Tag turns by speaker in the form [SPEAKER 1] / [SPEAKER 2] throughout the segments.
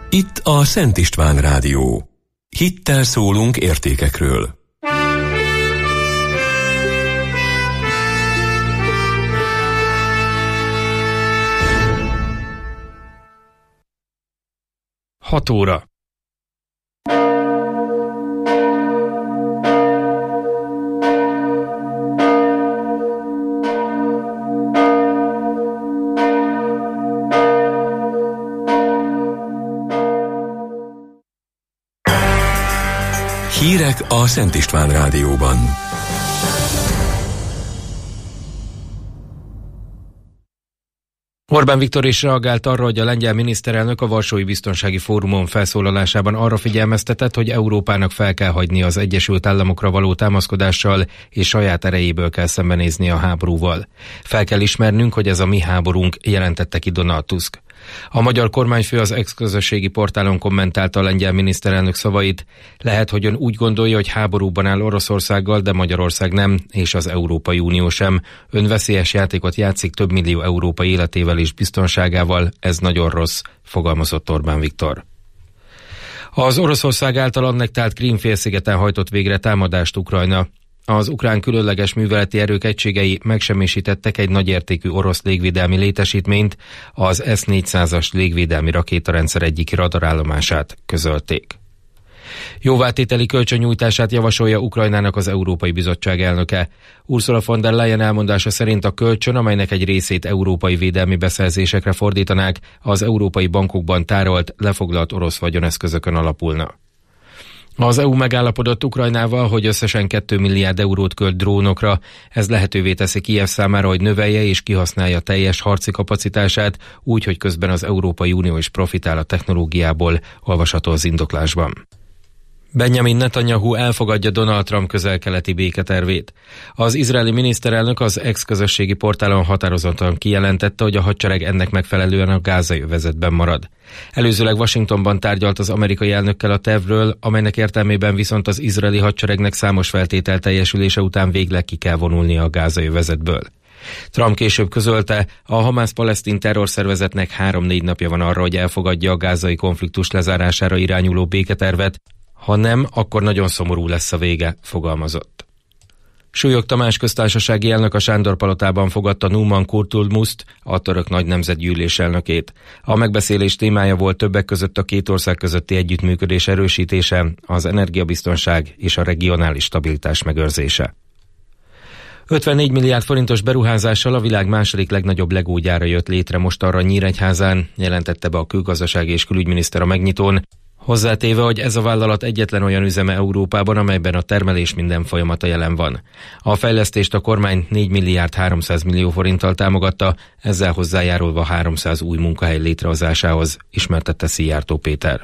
[SPEAKER 1] Itt a Szent István Rádió. Hittel szólunk értékekről.
[SPEAKER 2] Hat óra.
[SPEAKER 1] Hírek a Szent István Rádióban.
[SPEAKER 2] Orbán Viktor is reagált arra, hogy a lengyel miniszterelnök a Varsói Biztonsági Fórumon felszólalásában arra figyelmeztetett, hogy Európának fel kell hagyni az Egyesült Államokra való támaszkodással, és saját erejéből kell szembenézni a háborúval. Fel kell ismernünk, hogy ez a mi háborúnk, jelentette ki Donald Tusk. A magyar kormányfő az X-közösségi portálon kommentálta a lengyel miniszterelnök szavait. Lehet, hogy ön úgy gondolja, hogy háborúban áll Oroszországgal, de Magyarország nem, és az Európai Unió sem. Ön veszélyes játékot játszik több millió európai életével és biztonságával, ez nagyon rossz, fogalmazott Orbán Viktor. Az Oroszország által annektált Krím-félszigeten hajtott végre támadást Ukrajna. Az ukrán különleges műveleti erők egységei megsemmisítettek egy nagyértékű orosz légvédelmi létesítményt, az S-400-as légvédelmi rakétarendszer egyik radarállomását közölték. Jóvátételi kölcsönnyújtását javasolja Ukrajnának az Európai Bizottság elnöke. Ursula von der Leyen elmondása szerint a kölcsön, amelynek egy részét európai védelmi beszerzésekre fordítanák, az európai bankokban tárolt, lefoglalt orosz vagyoneszközökön alapulna. Az EU megállapodott Ukrajnával, hogy összesen 2 milliárd eurót költ drónokra. Ez lehetővé teszi Kijev számára, hogy növelje és kihasználja teljes harci kapacitását, úgy, hogy közben az Európai Unió is profitál a technológiából, olvasható az indoklásban. Benjamin Netanyahu elfogadja Donald Trump közel-keleti béketervét. Az izraeli miniszterelnök az X-közösségi portálon határozottan kijelentette, hogy a hadsereg ennek megfelelően a gázai övezetben marad. Előzőleg Washingtonban tárgyalt az amerikai elnökkel a tervről, amelynek értelmében viszont az izraeli hadseregnek számos feltétel teljesülése után végleg ki kell vonulnia a gázai övezetből. Trump később közölte, a Hamász-palesztin terrorszervezetnek 3-4 napja van arra, hogy elfogadja a gázai konfliktus lezárására irányuló béketervet, ha nem, akkor nagyon szomorú lesz a vége, fogalmazott. Súlyog Tamás köztársasági elnök a Sándor-palotában fogadta Numan Kurtulmuszt, a török nagy nemzetgyűlés elnökét. A megbeszélés témája volt többek között a két ország közötti együttműködés erősítése, az energiabiztonság és a regionális stabilitás megőrzése. 54 milliárd forintos beruházással a világ második legnagyobb legógyára jött létre mostanra Nyíregyházán, jelentette be a külgazdasági és külügyminiszter a megnyitón, hozzátéve, hogy ez a vállalat egyetlen olyan üzeme Európában, amelyben a termelés minden folyamata jelen van. A fejlesztést a kormány 4 milliárd 300 millió forinttal támogatta, ezzel hozzájárulva 300 új munkahely létrehozásához, ismertette Szijjártó Péter.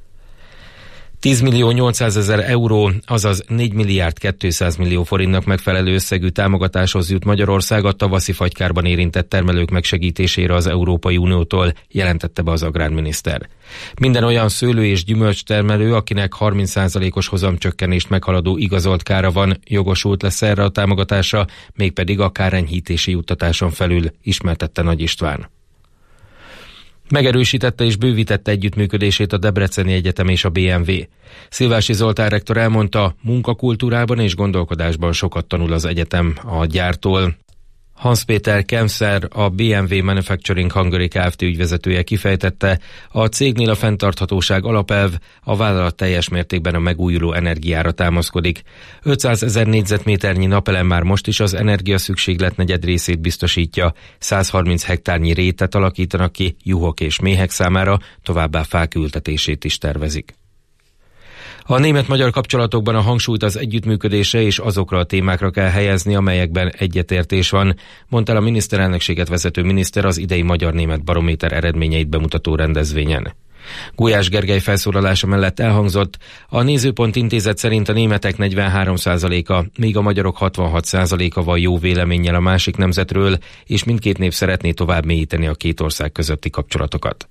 [SPEAKER 2] 10 millió 800 ezer euró, azaz 4 milliárd 200 millió forintnak megfelelő összegű támogatáshoz jut Magyarország a tavaszi fagykárban érintett termelők megsegítésére az Európai Uniótól, jelentette be az agrárminiszter. Minden olyan szőlő- és gyümölcstermelő, akinek 30%-os hozamcsökkenést meghaladó igazolt kára van, jogosult lesz erre a támogatásra, mégpedig a kárenyhítési juttatáson felül, ismertette Nagy István. Megerősítette és bővítette együttműködését a Debreceni Egyetem és a BMW. Szilvási Zoltán rektor elmondta, munkakultúrában és gondolkodásban sokat tanul az egyetem a gyártól. Hans-Peter Kemszer, a BMW Manufacturing Hungary Kft. Ügyvezetője kifejtette, a cégnél a fenntarthatóság alapelv, a vállalat teljes mértékben a megújuló energiára támaszkodik. 500 000 négyzetméternyi napelem már most is az energiaszükséglet negyed részét biztosítja, 130 hektárnyi rétet alakítanak ki juhok és méhek számára, továbbá fák ültetését is tervezik. A német-magyar kapcsolatokban a hangsúlyt az együttműködésre és azokra a témákra kell helyezni, amelyekben egyetértés van, mondta el a miniszterelnökséget vezető miniszter az idei Magyar-Német Barométer eredményeit bemutató rendezvényen. Gulyás Gergely felszólalása mellett elhangzott, a Nézőpont Intézet szerint a németek 43%-a, míg a magyarok 66%-a van jó véleménnyel a másik nemzetről, és mindkét nép szeretné tovább mélyíteni a két ország közötti kapcsolatokat.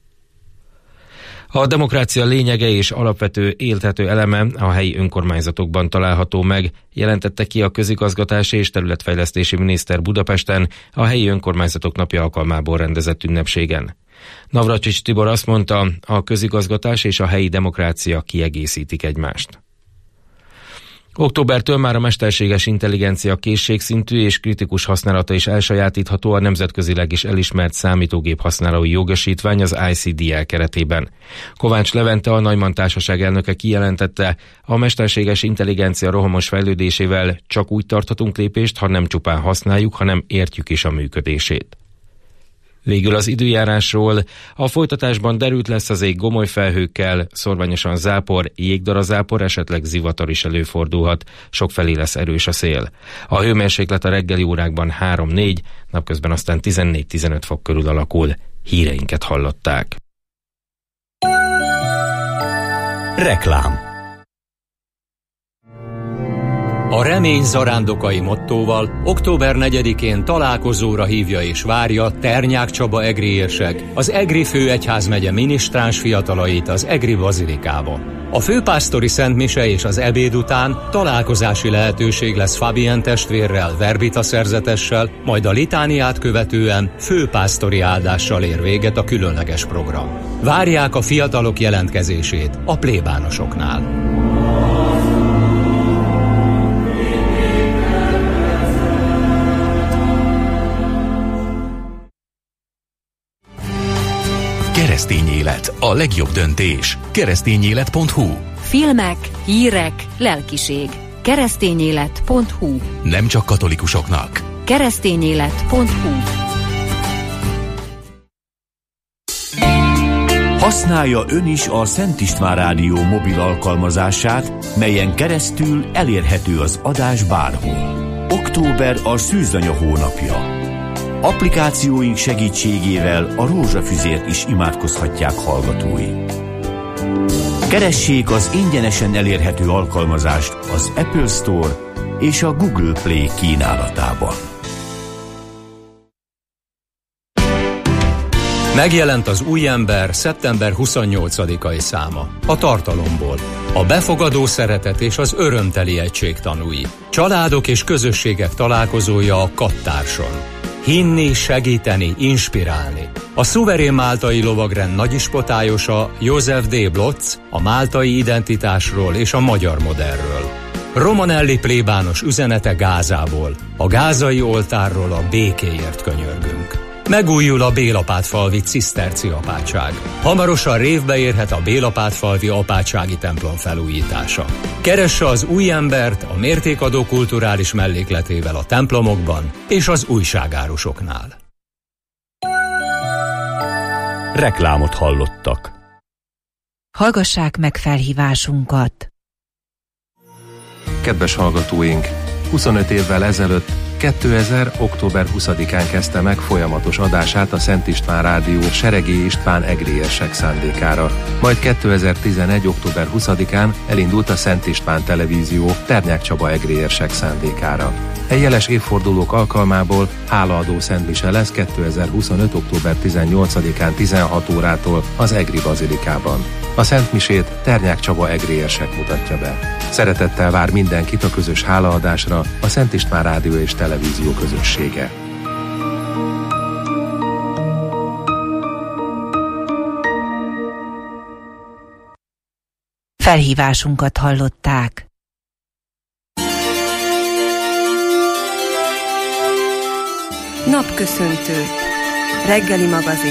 [SPEAKER 2] A demokrácia lényege és alapvető éltető eleme a helyi önkormányzatokban található meg, jelentette ki a közigazgatási és területfejlesztési miniszter Budapesten a helyi önkormányzatok napja alkalmából rendezett ünnepségen. Navracsics Tibor azt mondta, a közigazgatás és a helyi demokrácia kiegészítik egymást. Októbertől már a mesterséges intelligencia készségszintű és kritikus használata is elsajátítható a nemzetközileg is elismert számítógép használói jogosítvány az ICDL keretében. Kovács Levente, a Neumann Társaság elnöke kijelentette, a mesterséges intelligencia rohamos fejlődésével csak úgy tarthatunk lépést, ha nem csupán használjuk, hanem értjük is a működését. Végül az időjárásról. A folytatásban derült lesz az ég gomoly felhőkkel, szorványosan zápor, jégdarazápor, esetleg zivatar is előfordulhat, sokfelé lesz erős a szél. A hőmérséklet a reggeli órákban 3-4, napközben aztán 14-15 fok körül alakul. Híreinket hallották.
[SPEAKER 3] Reklám. A remény zarándokai mottóval október 4-én találkozóra hívja és várja Ternyák Csaba egriérsek, az Egri főegyházmegye minisztráns fiatalait az Egri bazilikába. A főpásztori szentmise és az ebéd után találkozási lehetőség lesz Fabien testvérrel, verbita szerzetessel, majd a litániát követően főpásztori áldással ér véget a különleges program. Várják a fiatalok jelentkezését a plébánosoknál.
[SPEAKER 1] Keresztény élet, a legjobb döntés. Keresztényélet.hu.
[SPEAKER 4] Filmek, hírek, lelkiség. Keresztényélet.hu.
[SPEAKER 1] Nem csak katolikusoknak.
[SPEAKER 4] Keresztényélet.hu.
[SPEAKER 3] Használja ön is a Szent István Rádió mobil alkalmazását, melyen keresztül elérhető az adás bárhol. Október a szűzanya hónapja. Applikációink segítségével a rózsafüzért is imádkozhatják hallgatói. Keressék az ingyenesen elérhető alkalmazást az Apple Store és a Google Play kínálatában.
[SPEAKER 5] Megjelent az Új ember szeptember 28-ai száma. A tartalomból. A befogadó szeretet és az örömteli egység tanúi. Családok és közösségek találkozója a Kattárson. Hinni, segíteni, inspirálni. A szuverén máltai lovagrend nagyispotályosa József D. Blotz a máltai identitásról és a magyar modellről. Romanelli plébános üzenete Gázából. A gázai oltárról a békéért könyörgünk. Megújul a Bélapátfalvi ciszterci apátság. Hamarosan révbe érhet a Bélapátfalvi apátsági templom felújítása. Keresse az Új embert a mértékadó kulturális mellékletével a templomokban és az újságárusoknál.
[SPEAKER 3] Reklámot hallottak.
[SPEAKER 4] Hallgassák meg felhívásunkat.
[SPEAKER 6] Kedves hallgatóink! 25 évvel ezelőtt 2000. október 20-án kezdte meg folyamatos adását a Szent István Rádió Seregély István egriérsek szándékára. Majd 2011. október 20-án elindult a Szent István Televízió Ternyák Csaba egriérsek szándékára. Jeles évfordulók alkalmából hálaadó szentmise lesz 2025. október 18-án 16 órától az Egri bazilikában. A szentmisét Ternyák Csaba egriérsek mutatja be. Szeretettel vár mindenkit a közös hálaadásra a Szent István Rádió és Televízió közössége.
[SPEAKER 4] Felhívásunkat hallották.
[SPEAKER 7] Napköszöntő. Reggeli magazin.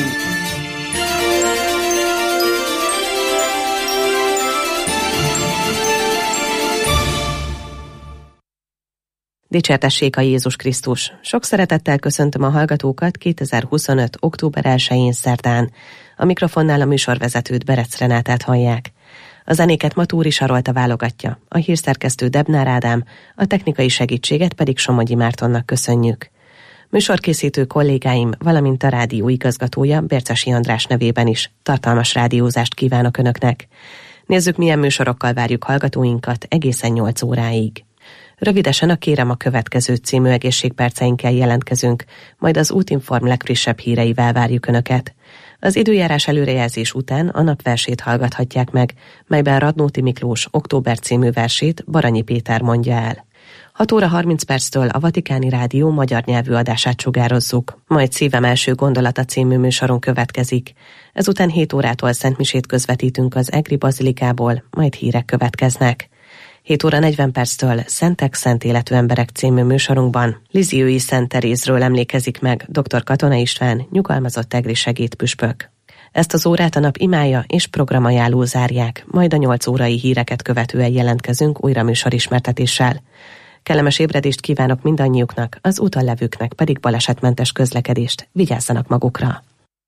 [SPEAKER 7] Dicsértessék a Jézus Krisztus! Sok szeretettel köszöntöm a hallgatókat 2025. október 1-én szerdán. A mikrofonnál a műsorvezetőt, Berec Renátát hallják. A zenéket Matúri Sarolta válogatja, a hírszerkesztő Debnár Ádám, a technikai segítséget pedig Somogyi Mártonnak köszönjük. Műsorkészítő kollégáim, valamint a rádió igazgatója Bércesi András nevében is tartalmas rádiózást kívánok Önöknek. Nézzük, milyen műsorokkal várjuk hallgatóinkat egészen 8 óráig. Rövidesen a Kérem a következő című egészségperceinkkel jelentkezünk, majd az Útinform legfrissebb híreivel várjuk Önöket. Az időjárás előrejelzés után a napversét hallgathatják meg, melyben Radnóti Miklós Október című versét Baranyi Péter mondja el. 6 óra 30 perctől a Vatikáni Rádió magyar nyelvű adását sugározzuk, majd Szívem első gondolata című műsorunk következik. Ezután 7 órától szentmisét közvetítünk az Egri Bazilikából, majd hírek következnek. 7 óra 40 perctől Szentek, szent életű emberek című műsorunkban Liziói Szent Terézről emlékezik meg dr. Katona István, nyugalmazott egri segédpüspök. Ezt az órát a nap imája és programajánló zárják, majd a 8 órai híreket követően jelentkezünk újra műsorismertetéssel. Kellemes ébredést kívánok mindannyiuknak, az úton levőknek pedig balesetmentes közlekedést. Vigyázzanak magukra!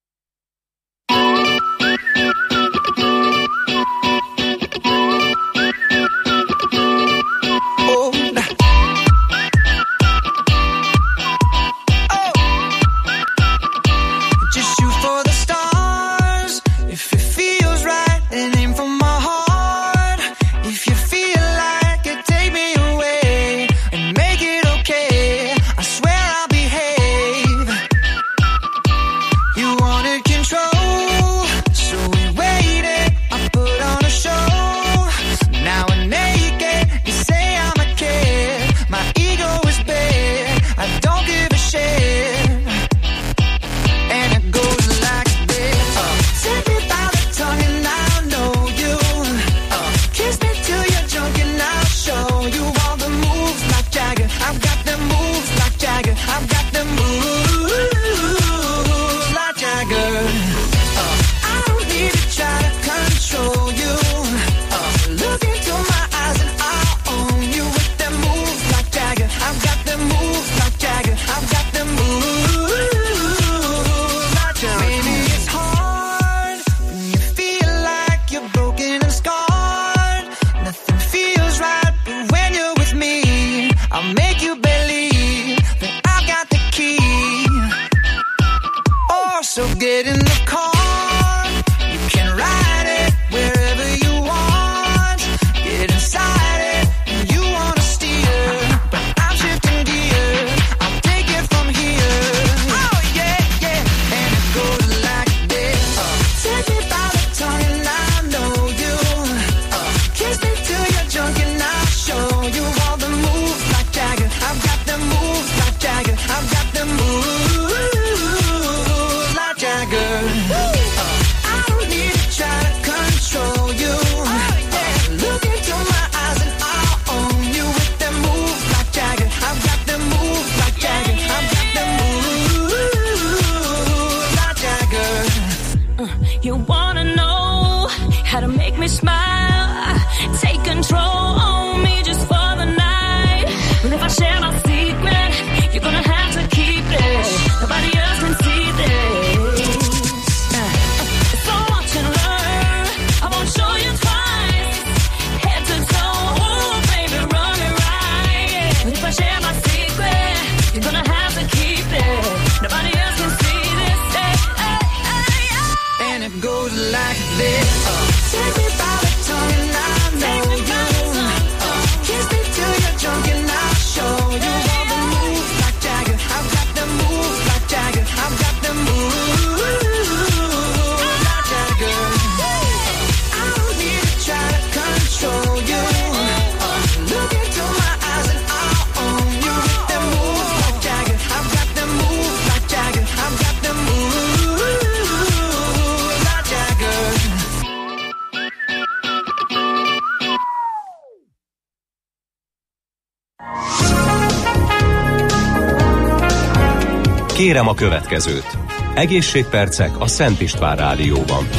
[SPEAKER 5] Kérem a következőt. Egészségpercek a Szent István Rádióban.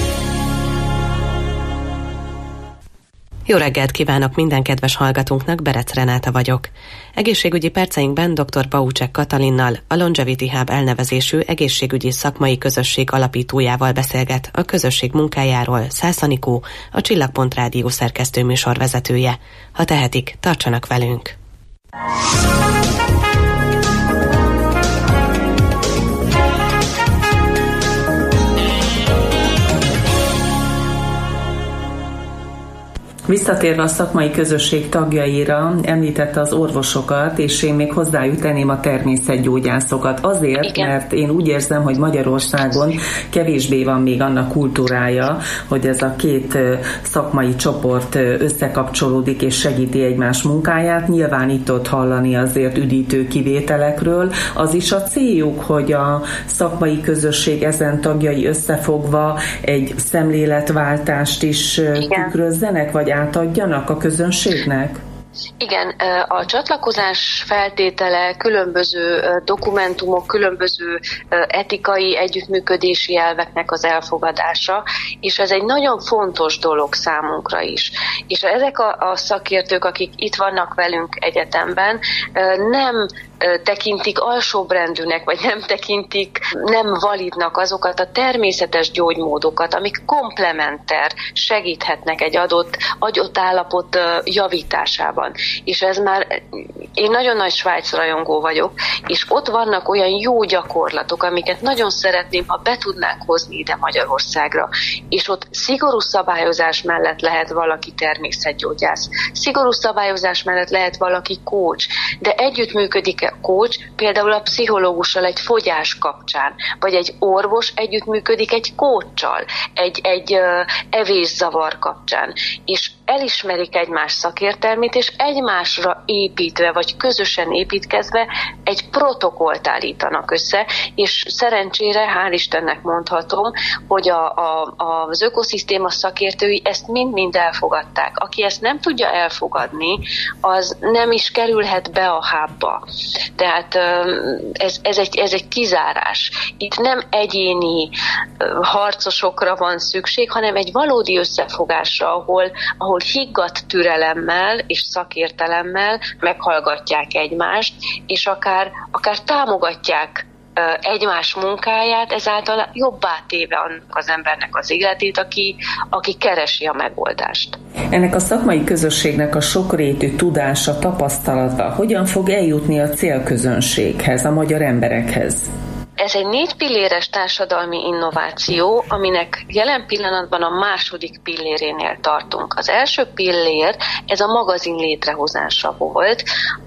[SPEAKER 7] Jó reggelt kívánok minden kedves hallgatónknak, Berec Renáta vagyok. Egészségügyi perceinkben dr. Baucsek Katalinnal, a Longevity Hub elnevezésű egészségügyi szakmai közösség alapítójával beszélget a közösség munkájáról Szász Anikó, a Csillagpont Rádió szerkesztő műsorvezetője. Ha tehetik, tartsanak velünk!
[SPEAKER 8] Visszatérve a szakmai közösség tagjaira, említette az orvosokat, és én még hozzáüteném a természetgyógyászokat. Azért, igen, mert én úgy érzem, hogy Magyarországon kevésbé van még annak kultúrája, hogy ez a két szakmai csoport összekapcsolódik és segíti egymás munkáját. Nyilván itt-ott hallani azért üdítő kivételekről. Az is a céljuk, hogy a szakmai közösség ezen tagjai összefogva egy szemléletváltást is tükrözzenek, vagy átadjanak a közönségnek?
[SPEAKER 9] Igen, a csatlakozás feltétele különböző dokumentumok, különböző etikai együttműködési elveknek az elfogadása, és ez egy nagyon fontos dolog számunkra is. És ezek a szakértők, akik itt vannak velünk egyetemben, nem tekintik alsóbrendűnek, vagy nem validnak azokat a természetes gyógymódokat, amik komplementer segíthetnek egy adott állapot javításában. És ez már, én nagyon nagy Svájc rajongó vagyok, és ott vannak olyan jó gyakorlatok, amiket nagyon szeretném, ha be tudnánk hozni ide Magyarországra. És ott szigorú szabályozás mellett lehet valaki természetgyógyász, szigorú szabályozás mellett lehet valaki coach, de együttműködik coach, például a pszichológussal egy fogyás kapcsán, vagy egy orvos együttműködik egy coachsal, egy evészavar kapcsán, és elismerik egymás szakértelmét, és egymásra építve, vagy közösen építkezve egy protokollt állítanak össze, és szerencsére, hál' Istennek mondhatom, hogy az ökoszisztéma szakértői ezt mind-mind elfogadták. Aki ezt nem tudja elfogadni, az nem is kerülhet be a hubba. Tehát ez egy kizárás. Itt nem egyéni harcosokra van szükség, hanem egy valódi összefogásra, ahol higgadt türelemmel és szakértelemmel meghallgatják egymást, és akár támogatják egymás munkáját, ezáltal jobbá téve annak az embernek az életét, aki keresi a megoldást.
[SPEAKER 8] Ennek a szakmai közösségnek a sokrétű tudása, tapasztalata hogyan fog eljutni a célközönséghez, a magyar emberekhez?
[SPEAKER 9] Ez egy 4 pilléres társadalmi innováció, aminek jelen pillanatban a második pillérénél tartunk. Az első pillér, ez a magazin létrehozása volt,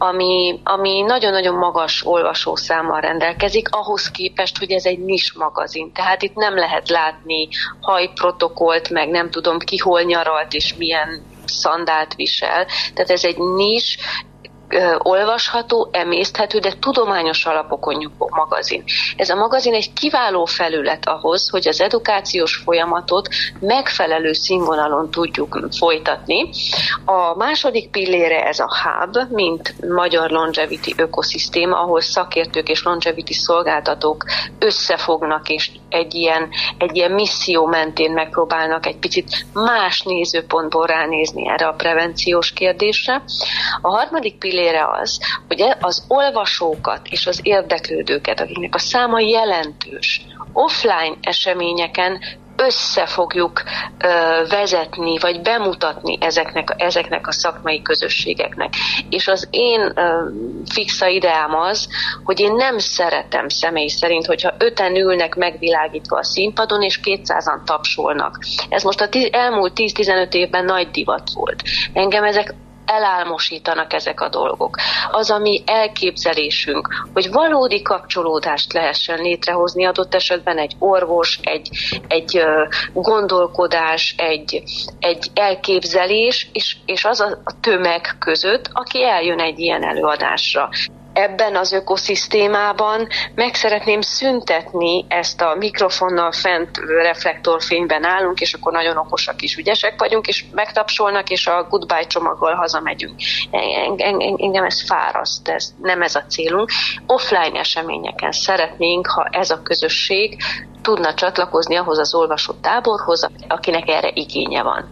[SPEAKER 9] ami nagyon-nagyon magas olvasószámmal rendelkezik, ahhoz képest, hogy ez egy nis magazin. Tehát itt nem lehet látni hajprotokollt, meg nem tudom ki hol nyaralt és milyen szandált visel. Tehát ez egy nis, olvasható, emészthető, de tudományos alapokon nyugvó magazin. Ez a magazin egy kiváló felület ahhoz, hogy az edukációs folyamatot megfelelő színvonalon tudjuk folytatni. A második pillére ez a hub, mint magyar longevity ökoszisztéma, ahol szakértők és longevity szolgáltatók összefognak, és egy ilyen misszió mentén megpróbálnak egy picit más nézőpontból ránézni erre a prevenciós kérdésre. A harmadik pillére az, hogy az olvasókat és az érdeklődőket, akiknek a száma jelentős, offline eseményeken össze fogjuk vezetni, vagy bemutatni ezeknek a szakmai közösségeknek. És az én fixa ideám az, hogy én nem szeretem személy szerint, hogyha 5-en ülnek megvilágítva a színpadon, és 200-an tapsolnak. Ez most az elmúlt 10-15 évben nagy divat volt. Engem elálmosítanak ezek a dolgok. Az a mi elképzelésünk, hogy valódi kapcsolódást lehessen létrehozni adott esetben egy orvos, egy gondolkodás, egy elképzelés, és az a tömeg között, aki eljön egy ilyen előadásra. Ebben az ökoszisztémában meg szeretném szüntetni ezt a mikrofonnal fent reflektorfényben állunk, és akkor nagyon okosak és ügyesek vagyunk, és megtapsolnak, és a goodbye csomaggal hazamegyünk. Engem ez fáraszt, nem ez a célunk. Offline eseményeken szeretnénk, ha ez a közösség tudna csatlakozni ahhoz az olvasó táborhoz, akinek erre igénye van.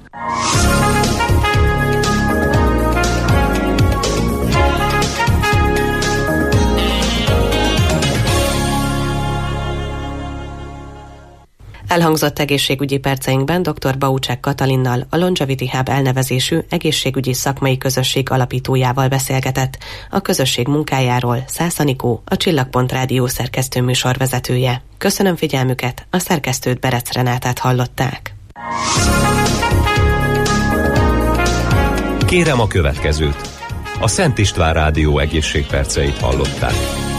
[SPEAKER 7] Elhangzott egészségügyi perceinkben dr. Baucsák Katalinnal, a Longevity Hub elnevezésű egészségügyi szakmai közösség alapítójával beszélgetett. A közösség munkájáról Szász Anikó, a Csillagpont Rádió szerkesztő műsorvezetője. Köszönöm figyelmüket, a szerkesztőt Berec Renátát hallották.
[SPEAKER 1] Kérem a következőt. A Szent István Rádió egészségperceit hallották.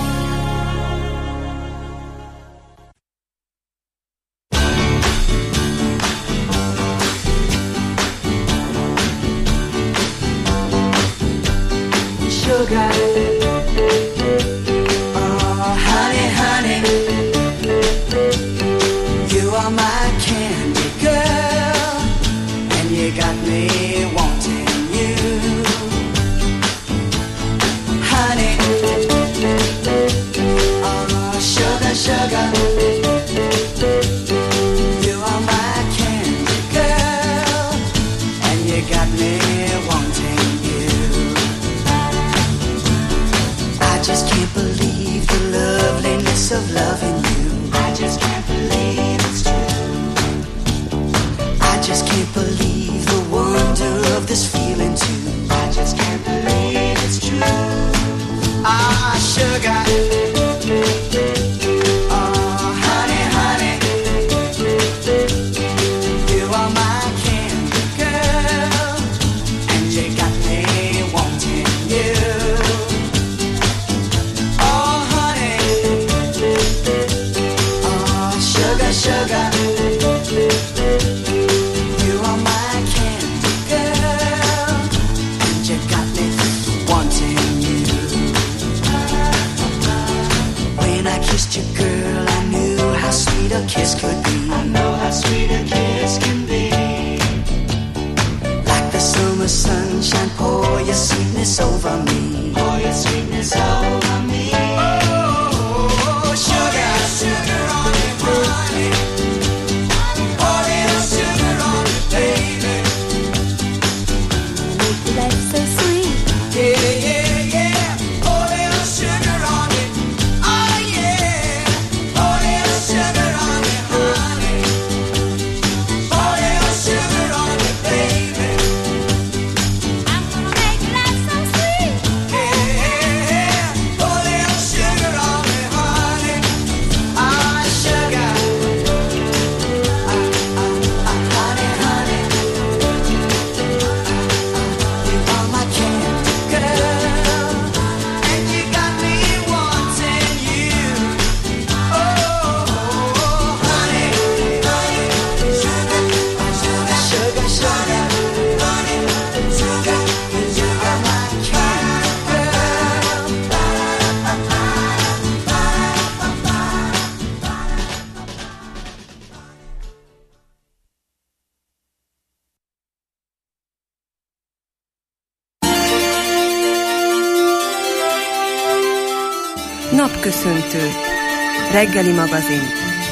[SPEAKER 10] Napköszöntő. Reggeli magazin.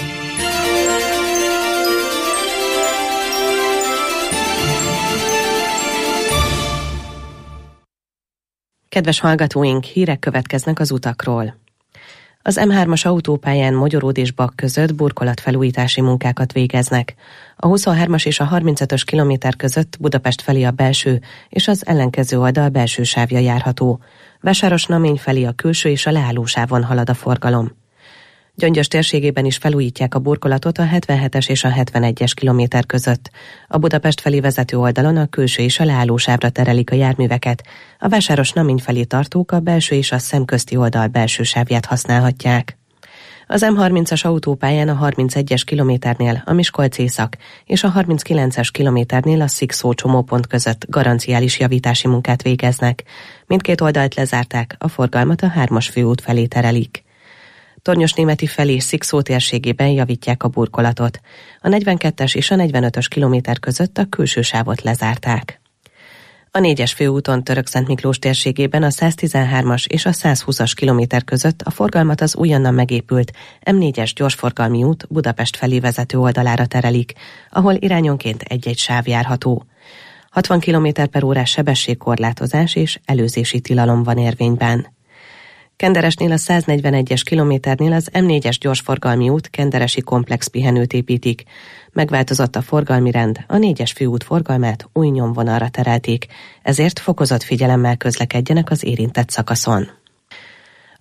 [SPEAKER 7] Kedves hallgatóink, hírek következnek az utakról. Az M3-as autópályán Mogyoród és Bak között burkolatfelújítási munkákat végeznek. A 23-as és a 35-ös kilométer között Budapest felé a belső és az ellenkező oldal belső sávja járható. Vásáros-Namény felé a külső és a leállósávon halad a forgalom. Gyöngyös térségében is felújítják a burkolatot a 77-es és a 71-es kilométer között. A Budapest felé vezető oldalon a külső és a leállósávra terelik a járműveket. A Vásáros-Namény felé tartók a belső és a szemközti oldal belső sávját használhatják. Az M30-as autópályán a 31-es kilométernél a Miskolc-Észak és a 39-es kilométernél a Szikszó csomópont között garanciális javítási munkát végeznek. Mindkét oldalt lezárták, a forgalmat a 3-as főút felé terelik. Tornyosnémeti felé Szikszó térségében javítják a burkolatot. A 42-es és a 45-ös kilométer között a külső sávot lezárták. A 4-es főúton Törökszentmiklós térségében a 113-as és a 120-as kilométer között a forgalmat az újonnan megépült M4-es gyorsforgalmi út Budapest felé vezető oldalára terelik, ahol irányonként egy-egy sáv járható. 60 km/h sebességkorlátozás és előzési tilalom van érvényben. Kenderesnél a 141-es kilométernél az M4-es gyorsforgalmi út kenderesi komplex pihenőt építik. Megváltozott a forgalmi rend, a 4-es főút forgalmát új nyomvonalra terelték, ezért fokozott figyelemmel közlekedjenek az érintett szakaszon. A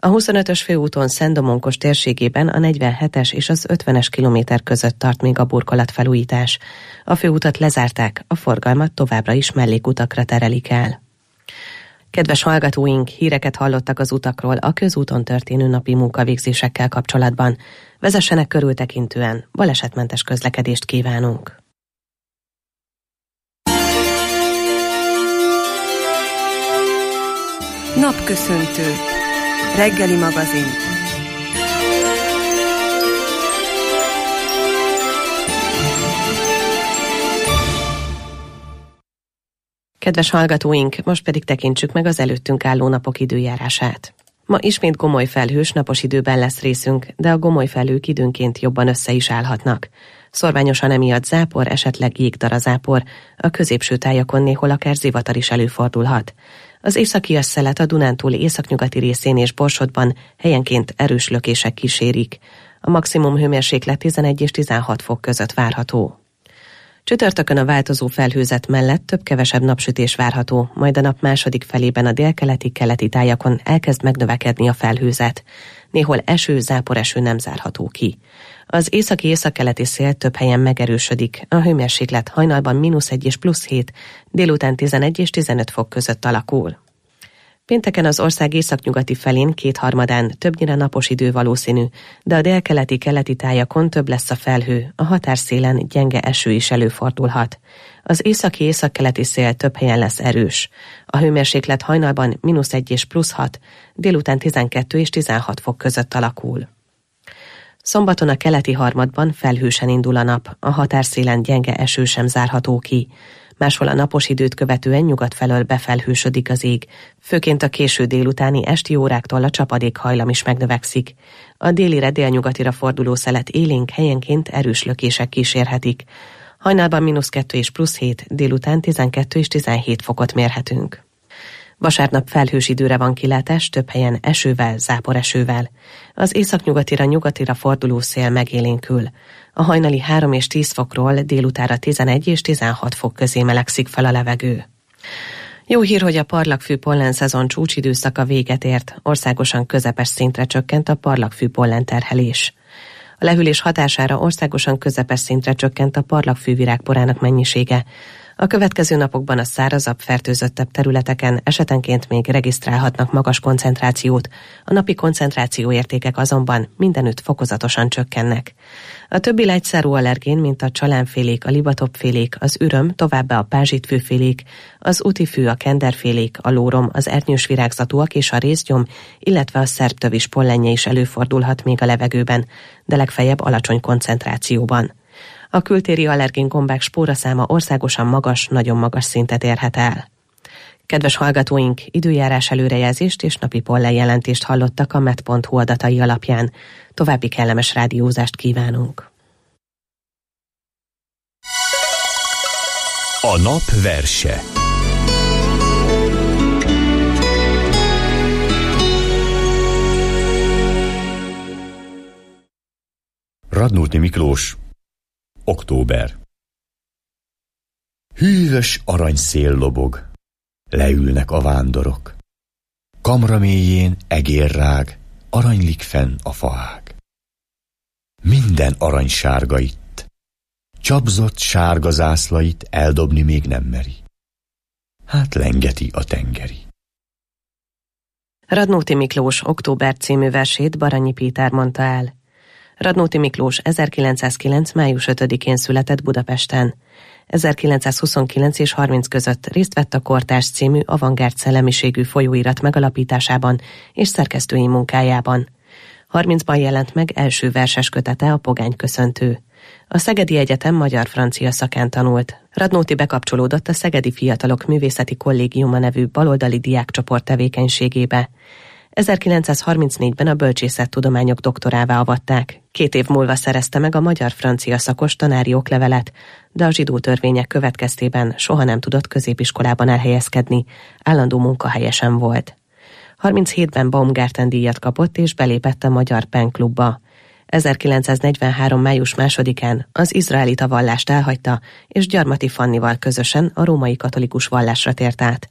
[SPEAKER 7] A 25-ös főúton Szent-Domonkos térségében a 47-es és az 50-es kilométer között tart még a burkolatfelújítás. A főutat lezárták, a forgalmat továbbra is mellékutakra terelik el. Kedves hallgatóink, híreket hallottak az utakról a közúton történő napi munkavégzésekkel kapcsolatban. Vezessenek körültekintően, balesetmentes közlekedést kívánunk!
[SPEAKER 10] Napköszöntő. Reggeli magazin.
[SPEAKER 7] Kedves hallgatóink, most pedig tekintsük meg az előttünk álló napok időjárását. Ma ismét gomoly felhős napos időben lesz részünk, de a gomoly felhők időnként jobban össze is állhatnak. Szorványosan emiatt zápor, esetleg jégdarazápor, a középső tájakon néhol akár zivatar is előfordulhat. Az északias szelet a Dunántúl északnyugati részén és Borsodban helyenként erős lökések kísérik. A maximum hőmérséklet 11 és 16 fok között várható. Csütörtökön a változó felhőzet mellett több-kevesebb napsütés várható, majd a nap második felében a délkeleti-keleti tájakon elkezd megnövekedni a felhőzet. Néhol eső, záporeső nem zárható ki. Az északi-északkeleti szél több helyen megerősödik, a hőmérséklet hajnalban -1 és +7, délután 11 és 15 fok között alakul. Pénteken az ország északnyugati felén kétharmadán többnyire napos idő valószínű, de a délkeleti-keleti tájakon több lesz a felhő, a határszélen gyenge eső is előfordulhat. Az északi-északkeleti szél több helyen lesz erős. A hőmérséklet hajnalban -1 és +6, délután 12 és 16 fok között alakul. Szombaton a keleti harmadban felhősen indul a nap, a határszélen gyenge eső sem zárható ki. Máshol a napos időt követően nyugat felől befelhősödik az ég, főként a késő délutáni esti óráktól a csapadékhajlam is megnövekszik. A délire délnyugatira forduló szelet élénk helyenként erős lökések kísérhetik. Hajnalban -2 és +7, délután 12 és 17 fokot mérhetünk. Vasárnap felhős időre van kilátás, több helyen esővel, záporesővel. Az északnyugatira nyugatira forduló szél megélénkül. A hajnali 3 és 10 fokról délutára 11 és 16 fok közé melegszik fel a levegő. Jó hír, hogy a parlagfű pollen szezon csúcsidőszaka véget ért, országosan közepes szintre csökkent a parlagfű pollen terhelés. A lehűlés hatására országosan közepes szintre csökkent a parlagfű virágporának mennyisége. A következő napokban a szárazabb, fertőzöttebb területeken esetenként még regisztrálhatnak magas koncentrációt, a napi koncentrációértékek azonban mindenütt fokozatosan csökkennek. A többi lágyszárú allergén, mint a csalánfélék, a libatopfélék, az üröm, továbbá a pázsitfűfélék, az utifű, a kenderfélék, a lórom, az ernyős virágzatúak és a rézgyom, illetve a szerbtövis pollenje is előfordulhat még a levegőben, de legfeljebb alacsony koncentrációban. A kültéri allergén gombák spóraszáma országosan magas, nagyon magas szintet érhet el. Kedves hallgatóink, időjárás előrejelzést és napi pollenjelentést hallottak a met.hu adatai alapján. További kellemes rádiózást kívánunk.
[SPEAKER 1] A nap verse. Radnóti Miklós. Október. Hűvös aranyszél lobog, leülnek a vándorok. Kamra mélyén egérrág, aranylik fenn a faág. Minden aranysárga itt, csapzott sárga zászlait eldobni még nem meri. Hát lengeti a tengeri.
[SPEAKER 7] Radnóti Miklós Október című versét Baranyi Péter mondta el. Radnóti Miklós 1909. május 5-én született Budapesten. 1929 és 30 között részt vett a Kortárs című avantgárd szellemiségű folyóirat megalapításában és szerkesztői munkájában. 30-ban jelent meg első verses kötete, a Pogány köszöntő. A Szegedi Egyetem magyar-francia szakán tanult. Radnóti bekapcsolódott a Szegedi Fiatalok Művészeti Kollégiuma nevű baloldali diákcsoport tevékenységébe. 1934-ben a bölcsészettudományok doktorává avatták. 2 év múlva szerezte meg a magyar-francia szakos tanári oklevelet, de a zsidó törvények következtében soha nem tudott középiskolában elhelyezkedni, állandó munkahelye sem volt. 37-ben Baumgarten díjat kapott és belépett a Magyar Pen Klubba. 1943. május 2-án az izraelita vallást elhagyta, és Gyarmati Fannival közösen a római katolikus vallásra tért át.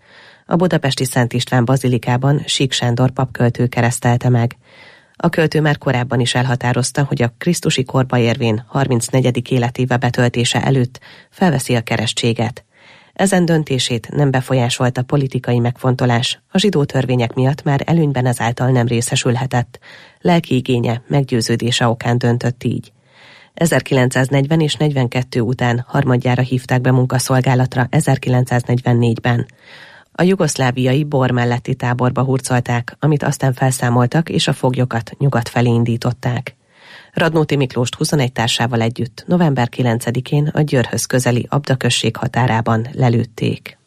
[SPEAKER 7] A budapesti Szent István bazilikában Sík Sándor papköltő keresztelte meg. A költő már korábban is elhatározta, hogy a krisztusi korba érvén 34. életéve betöltése előtt felveszi a keresztséget. Ezen döntését nem befolyásolta politikai megfontolás, a zsidó törvények miatt már előnyben ezáltal nem részesülhetett. Lelki igénye, meggyőződése okán döntött így. 1940 és 42 után harmadjára hívták be munkaszolgálatra 1944-ben. A jugoszláviai Bor melletti táborba hurcolták, amit aztán felszámoltak, és a foglyokat nyugat felé indították. Radnóti Miklóst 21 társával együtt november 9-én a Győrhöz közeli Abda község határában lelőtték.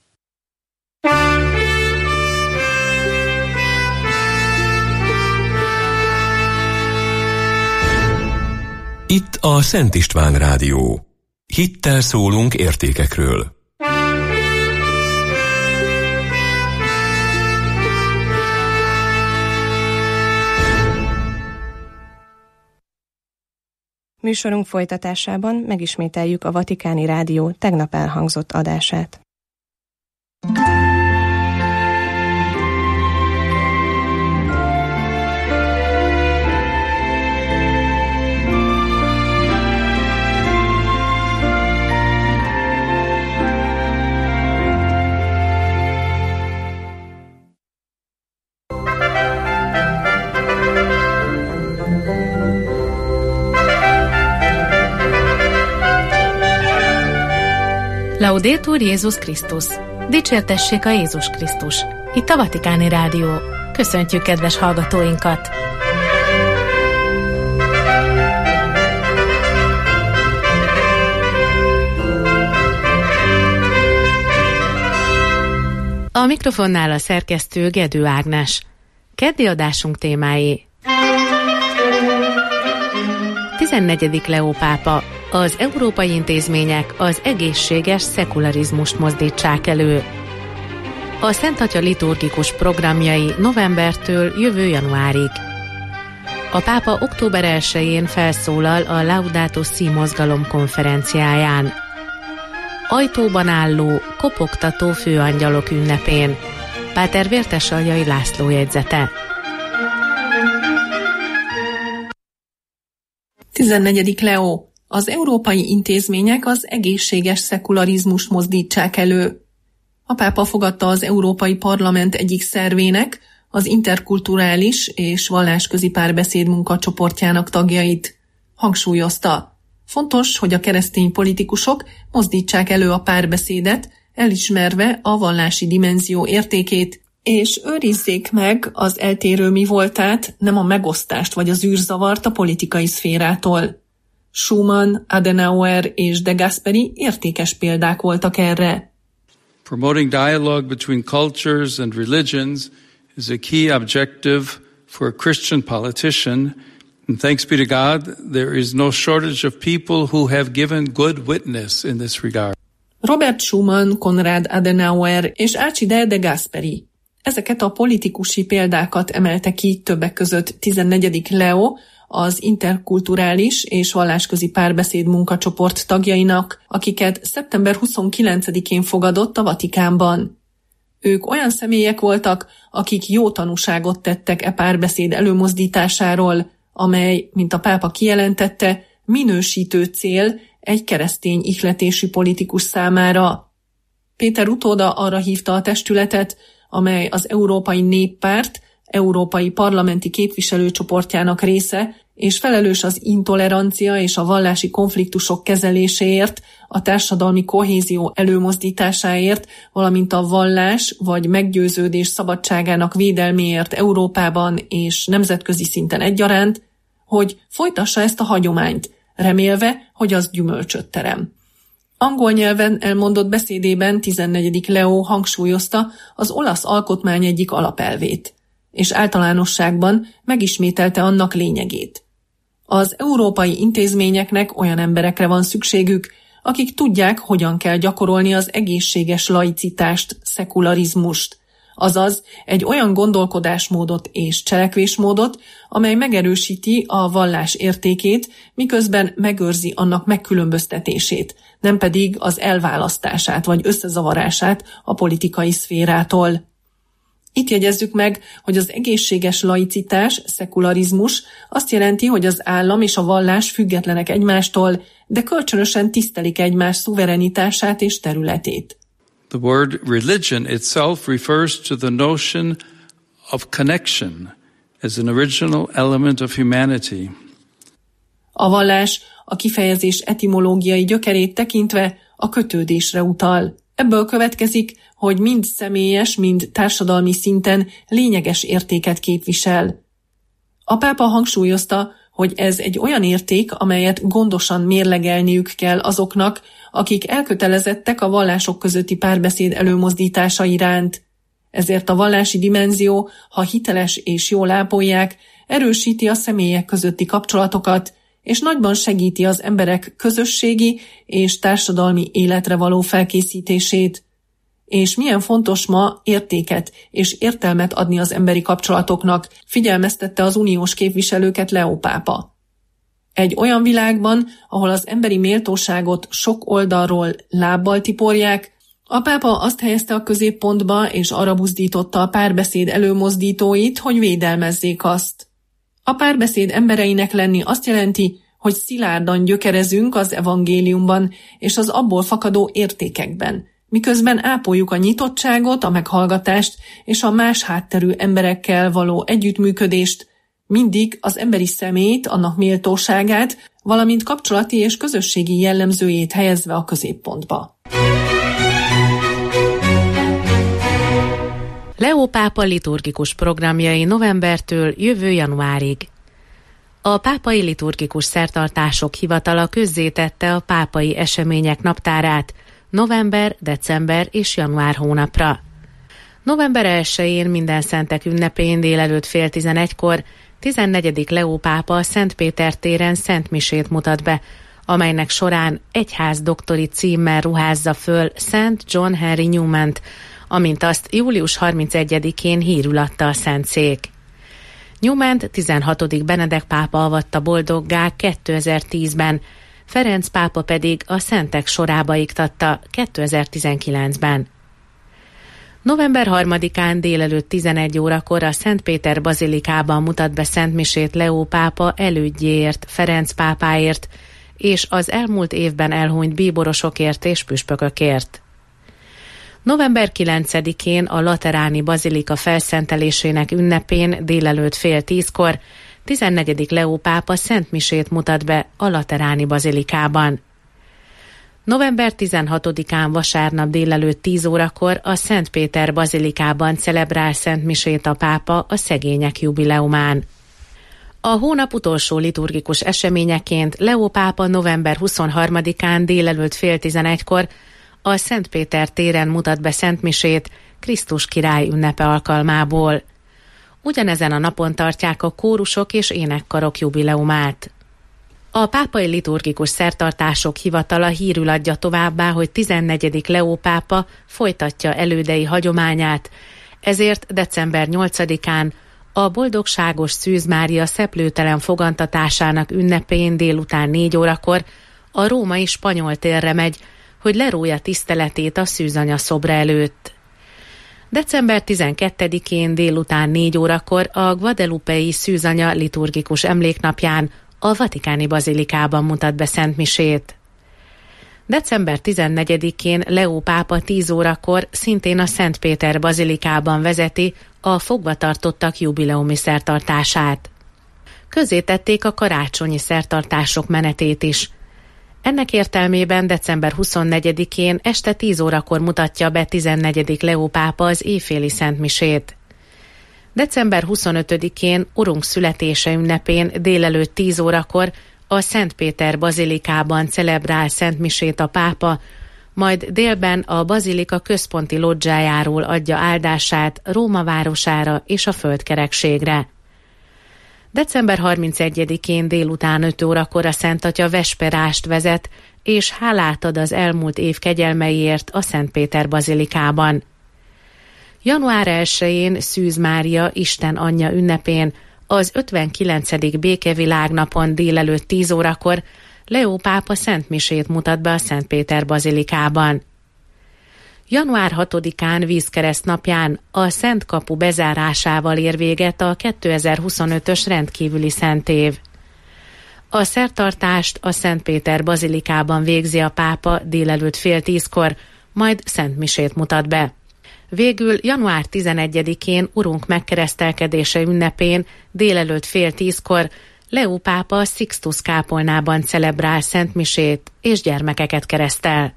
[SPEAKER 1] Itt a Szent István Rádió. Hittel szólunk értékekről.
[SPEAKER 11] Műsorunk folytatásában megismételjük a Vatikáni Rádió tegnap elhangzott adását.
[SPEAKER 12] Laudetur Jézus Krisztus! Dicsértessék a Jézus Krisztus! Itt a Vatikáni Rádió. Köszöntjük kedves hallgatóinkat! A mikrofonnál a szerkesztő Gedő Ágnes. Keddi adásunk témái: 14. Leó pápa. Az európai intézmények az egészséges szekularizmust mozdítsák elő. A Szent Atya liturgikus programjai novembertől jövő januárig. A pápa október 1-én felszólal a Laudato Si mozgalom konferenciáján. Ajtóban álló, kopogtató főangyalok ünnepén. Páter Vértesaljai László jegyzete.
[SPEAKER 13] 14. Leó. Az európai intézmények az egészséges szekularizmust mozdítsák elő. A pápa fogadta az Európai Parlament egyik szervének, az interkulturális és vallásközi párbeszéd munkacsoportjának tagjait. Hangsúlyozta: fontos, hogy a keresztény politikusok mozdítsák elő a párbeszédet, elismerve a vallási dimenzió értékét, és őrizzék meg az eltérő mivoltát, nem a megosztást vagy az űrzavart a politikai szférától. Schumann, Adenauer és De Gasperi értékes példák voltak erre.
[SPEAKER 14] Promoting dialogue between cultures and religions is a key objective for a Christian politician, and thanks be to God, there is no shortage of people who have given good witness in this regard.
[SPEAKER 13] Robert Schumann, Konrad Adenauer és Alcide De Gasperi. Ezeket a politikusi példákat emelte ki többek között 14. Leo, az interkulturális és vallásközi párbeszéd munkacsoport tagjainak, akiket szeptember 29-én fogadott a Vatikánban. Ők olyan személyek voltak, akik jó tanúságot tettek e párbeszéd előmozdításáról, amely, mint a pápa kijelentette, minősítő cél egy keresztény ihletésű politikus számára. Péter utóda arra hívta a testületet, amely az Európai Néppárt európai parlamenti képviselőcsoportjának része, és felelős az intolerancia és a vallási konfliktusok kezeléséért, a társadalmi kohézió előmozdításáért, valamint a vallás vagy meggyőződés szabadságának védelméért Európában és nemzetközi szinten egyaránt, hogy folytassa ezt a hagyományt, remélve, hogy az gyümölcsöt terem. Angol nyelven elmondott beszédében 14. Leó hangsúlyozta az olasz alkotmány egyik alapelvét, és általánosságban megismételte annak lényegét. Az európai intézményeknek olyan emberekre van szükségük, akik tudják, hogyan kell gyakorolni az egészséges laicitást, szekularizmust, azaz egy olyan gondolkodásmódot és cselekvésmódot, amely megerősíti a vallás értékét, miközben megőrzi annak megkülönböztetését, nem pedig az elválasztását vagy összezavarását a politikai szférától. Itt jegyezzük meg, hogy az egészséges laicitás, szekularizmus azt jelenti, hogy az állam és a vallás függetlenek egymástól, de kölcsönösen tisztelik egymás szuverenitását és területét.
[SPEAKER 14] The word religion itself refers to the notion of connection as an original element of humanity.
[SPEAKER 13] A vallás a kifejezés etimológiai gyökerét tekintve a kötődésre utal. Ebből következik, hogy mind személyes, mind társadalmi szinten lényeges értéket képvisel. A pápa hangsúlyozta, hogy ez egy olyan érték, amelyet gondosan mérlegelniük kell azoknak, akik elkötelezettek a vallások közötti párbeszéd előmozdítása iránt. Ezért a vallási dimenzió, ha hiteles és jól ápolják, erősíti a személyek közötti kapcsolatokat, és nagyban segíti az emberek közösségi és társadalmi életre való felkészítését. És milyen fontos ma értéket és értelmet adni az emberi kapcsolatoknak, figyelmeztette az uniós képviselőket Leó pápa. Egy olyan világban, ahol az emberi méltóságot sok oldalról lábbal tiporják, a pápa azt helyezte a középpontba és arra buzdította a párbeszéd előmozdítóit, hogy védelmezzék azt. A párbeszéd embereinek lenni azt jelenti, hogy szilárdan gyökerezünk az evangéliumban és az abból fakadó értékekben, miközben ápoljuk a nyitottságot, a meghallgatást és a más hátterű emberekkel való együttműködést, mindig az emberi személyt, annak méltóságát, valamint kapcsolati és közösségi jellemzőjét helyezve a középpontba.
[SPEAKER 12] Leó pápa liturgikus programjai novembertől jövő januárig. A Pápai Liturgikus Szertartások Hivatala közzétette a pápai események naptárát november, december és január hónapra. November 1-én Mindenszentek ünnepén délelőtt 10:30-kor 14. Leó pápa a Szent Péter téren szentmisét mutat be, amelynek során egyház doktori címmel ruházza föl Szent John Henry Newmant, amint azt július 31-én hírül adta a Szentszék. Newmant 16. Benedek pápa avatta boldoggá 2010-ben, Ferenc pápa pedig a szentek sorába iktatta 2019-ben. November 3-án délelőtt 11 órakor a Szent Péter bazilikában mutat be szentmisét Leó pápa elődjéért, Ferenc pápáért és az elmúlt évben elhunyt bíborosokért és püspökökért. November 9-én a Lateráni Bazilika felszentelésének ünnepén délelőtt 9:30-kor 14. Leó pápa szentmisét mutat be a Lateráni Bazilikában. November 16-án vasárnap délelőtt 10 órakor a Szent Péter Bazilikában celebrál szentmisét a pápa a szegények jubileumán. A hónap utolsó liturgikus eseményeként Leó pápa november 23-án délelőtt 10:30-kor a Szent Péter téren mutat be szentmisét Krisztus király ünnepe alkalmából. Ugyanezen a napon tartják a kórusok és énekkarok jubileumát. A Pápai Liturgikus Szertartások Hivatala hírül adja továbbá, hogy 14. Leó pápa folytatja elődei hagyományát, ezért december 8-án a Boldogságos Szűz Mária szeplőtelen fogantatásának ünnepén délután 4 órakor a római Spanyol térre megy, hogy lerója tiszteletét a szűzanya szobra előtt. December 12-én délután 4 órakor a Guadalupei szűzanya liturgikus emléknapján a Vatikáni Bazilikában mutat be szentmisét. December 14-én Leó pápa 10 órakor szintén a Szent Péter Bazilikában vezeti a fogvatartottak jubileumi szertartását. Közzétették a karácsonyi szertartások menetét is. Ennek értelmében december 24-én este 10 órakor mutatja be 14. Leó pápa az éjféli szentmisét. December 25-én Urunk születése ünnepén délelőtt 10 órakor a Szent Péter Bazilikában celebrál szentmisét a pápa, majd délben a bazilika központi lodzsájáról adja áldását Róma városára és a földkerekségre. December 31-én délután 5 órakor a Szent Atya vesperást vezet, és hálát ad az elmúlt év kegyelmeiért a Szent Péter Bazilikában. Január 1-én Szűz Mária Isten anyja ünnepén, az 59. békevilágnapon délelőtt 10 órakor Leó pápa szentmisét mutat be a Szent Péter bazilikában. Január 6-án vízkereszt napján a Szent Kapu bezárásával ér véget a 2025-ös rendkívüli szentév. A szertartást a Szent Péter bazilikában végzi a pápa délelőtt 9:30-kor, majd szentmisét mutat be. Végül január 11-én Urunk megkeresztelkedése ünnepén délelőtt 9:30-kor Leó pápa Sixtus kápolnában celebrál szentmisét és gyermekeket keresztel.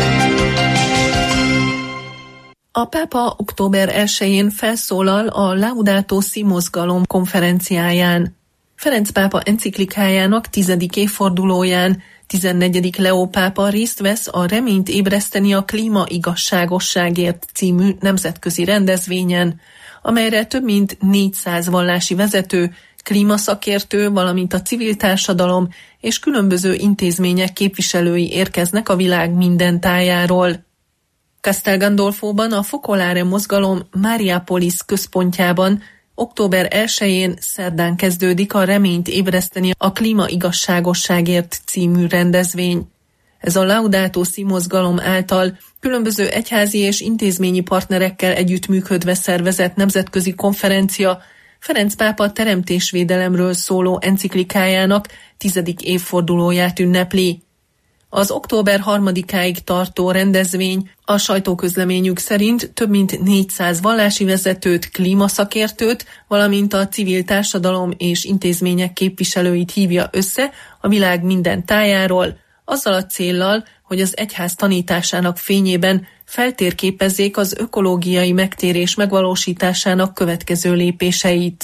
[SPEAKER 13] A pápa október 1-én felszólal a Laudato Si mozgalom konferenciáján. Ferenc pápa enciklikájának 10. évfordulóján 14. Leó pápa részt vesz a Reményt ébreszteni a klíma igazságosságért című nemzetközi rendezvényen, amelyre több mint 400 vallási vezető, klímaszakértő, valamint a civil társadalom és különböző intézmények képviselői érkeznek a világ minden tájáról. Castel Gandolfóban a Focolare mozgalom Mariapolis központjában október 1-én szerdán kezdődik a Reményt ébreszteni a klíma igazságosságért című rendezvény. Ez a Laudato Si mozgalom által különböző egyházi és intézményi partnerekkel együttműködve szervezett nemzetközi konferencia Ferenc pápa teremtésvédelemről szóló enciklikájának 10. évfordulóját ünnepli. Az október 3-áig tartó rendezvény a sajtóközleményük szerint több mint 400 vallási vezetőt, klímaszakértőt, valamint a civil társadalom és intézmények képviselőit hívja össze a világ minden tájáról, azzal a céllal, hogy az egyház tanításának fényében feltérképezzék az ökológiai megtérés megvalósításának következő lépéseit.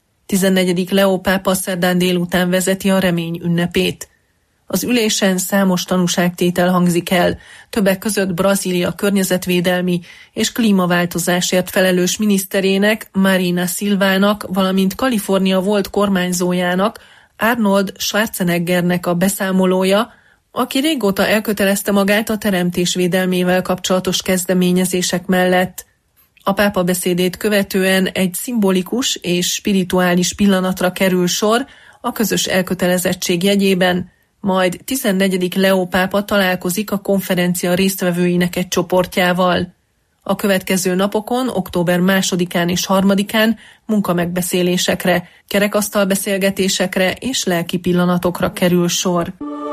[SPEAKER 13] 14. Leó pápa szerdán délután vezeti a remény ünnepét. Az ülésen számos tanúságtétel hangzik el, többek között Brazília környezetvédelmi és klímaváltozásért felelős miniszterének, Marina Silvának, valamint Kalifornia volt kormányzójának, Arnold Schwarzeneggernek a beszámolója, aki régóta elkötelezte magát a teremtés védelmével kapcsolatos kezdeményezések mellett. A pápa beszédét követően egy szimbolikus és spirituális pillanatra kerül sor a közös elkötelezettség jegyében, majd 14. Leó pápa találkozik a konferencia résztvevőinek egy csoportjával. A következő napokon, október 2-án és 3-án munkamegbeszélésekre, kerekasztalbeszélgetésekre és lelki pillanatokra kerül sor.